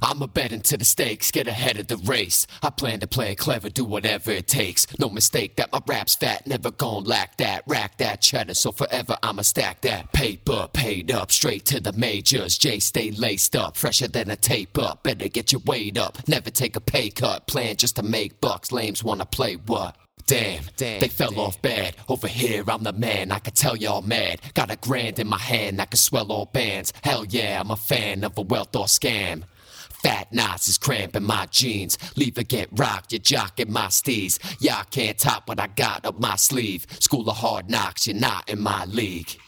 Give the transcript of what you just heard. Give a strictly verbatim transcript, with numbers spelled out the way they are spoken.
I'ma bet into the stakes, get ahead of the race. I plan to play it clever, do whatever it takes. No mistake that my rap's fat, never gon' lack that. Rack that cheddar, so forever I'ma stack that paper. Paid up, straight to the majors. Jay stay laced up, fresher than a tape up. Better get your weight up, never take a pay cut. Plan just to make bucks, lames wanna play what? Damn, damn, they fell damn. off bad. Over here, I'm the man, I can tell y'all mad. Got a grand in my hand, I can swell all bands. Hell yeah, I'm a fan of a wealth or scam. Fat knots is cramping my jeans. Leave it get rocked, you're jocking my steez. Y'all can't top what I got up my sleeve. School of hard knocks, you're not in my league.